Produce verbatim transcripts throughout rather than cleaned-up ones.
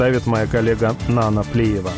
ставит моя коллега Нана Плиева.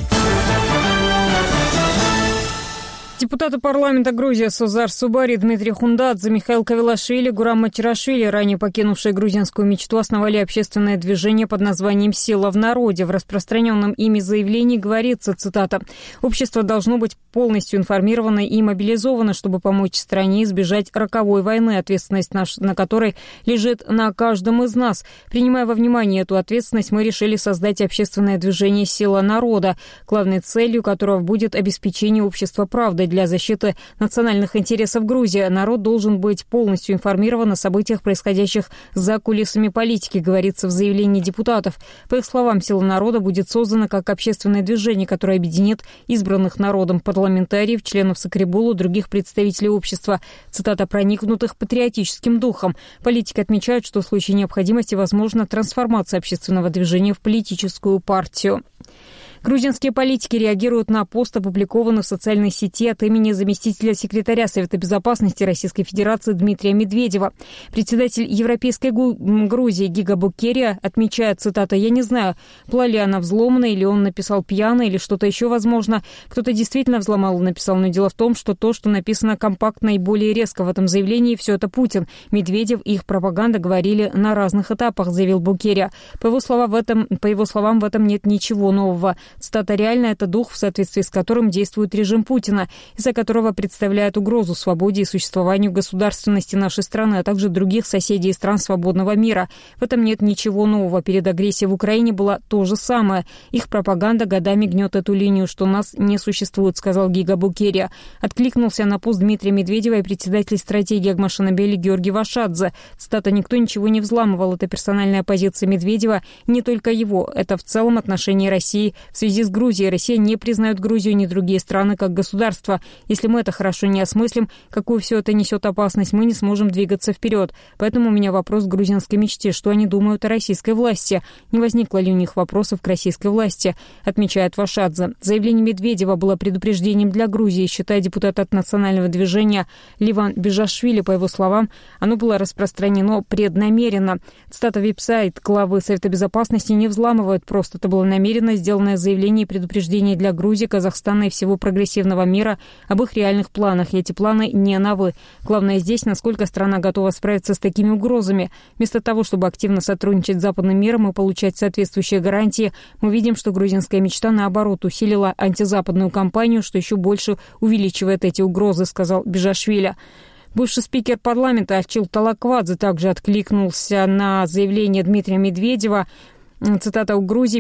Депутаты парламента Грузии Созар Субари, Дмитрий Хундадзе, Михаил Кавилашвили, Гурам Матирашвили, ранее покинувшие грузинскую мечту, основали общественное движение под названием «Сила в народе». В распространенном ими заявлении говорится, цитата, «Общество должно быть полностью информировано и мобилизовано, чтобы помочь стране избежать роковой войны, ответственность наш, на которой лежит на каждом из нас. Принимая во внимание эту ответственность, мы решили создать общественное движение «Сила народа», главной целью которого будет обеспечение общества правдой. Для защиты национальных интересов Грузии народ должен быть полностью информирован о событиях, происходящих за кулисами политики, говорится в заявлении депутатов. По их словам, «Сила народа» будет создана как общественное движение, которое объединит избранных народом парламентариев, членов Сакрибулу, других представителей общества, цитата, проникнутых патриотическим духом. Политики отмечают, что в случае необходимости возможна трансформация общественного движения в политическую партию. Грузинские политики реагируют на пост, опубликованный в социальной сети от имени заместителя секретаря Совета безопасности Российской Федерации Дмитрия Медведева. Председатель Европейской Грузии Гига Букерия отмечает, цитата, «Я не знаю, была ли она взломана, или он написал пьяно, или что-то еще возможно. Кто-то действительно взломал и написал, но дело в том, что то, что написано компактно и более резко в этом заявлении, все это Путин. Медведев и их пропаганда говорили на разных этапах», заявил Букерия. По его словам, в этом, по его словам, в этом нет ничего нового. Цитата, «Реально это дух, в соответствии с которым действует режим Путина, из-за которого представляет угрозу свободе и существованию государственности нашей страны, а также других соседей и стран свободного мира. В этом нет ничего нового. Перед агрессией в Украине было то же самое. Их пропаганда годами гнет эту линию, что нас не существует», сказал Гига Букерия. Откликнулся на пост Дмитрия Медведева и председатель стратегии Агмашинабели Георгий Вашадзе. Цитата, «Никто ничего не взламывал. Это персональная позиция Медведева. Не только его. Это в целом отношение России в В связи с Грузией Россия не признает Грузию ни другие страны как государство. Если мы это хорошо не осмыслим, какую все это несет опасность, мы не сможем двигаться вперед. Поэтому у меня вопрос к грузинской мечте. Что они думают о российской власти? Не возникло ли у них вопросов к российской власти?» отмечает Вашадзе. Заявление Медведева было предупреждением для Грузии, считая депутат от национального движения Ливан Бежашвили. По его словам, оно было распространено преднамеренно. Цитата, «Веб-сайт главы Совета безопасности не взламывают просто. Это было намеренно сделанное заявление и предупреждение для Грузии, Казахстана и всего прогрессивного мира об их реальных планах. И эти планы не новы. Главное здесь, насколько страна готова справиться с такими угрозами. Вместо того, чтобы активно сотрудничать с западным миром и получать соответствующие гарантии, мы видим, что грузинская мечта, наоборот, усилила антизападную кампанию, что еще больше увеличивает эти угрозы», сказал Бежашвили. Бывший спикер парламента Ачил Талаквадзе также откликнулся на заявление Дмитрия Медведева. Цитата, «У Грузии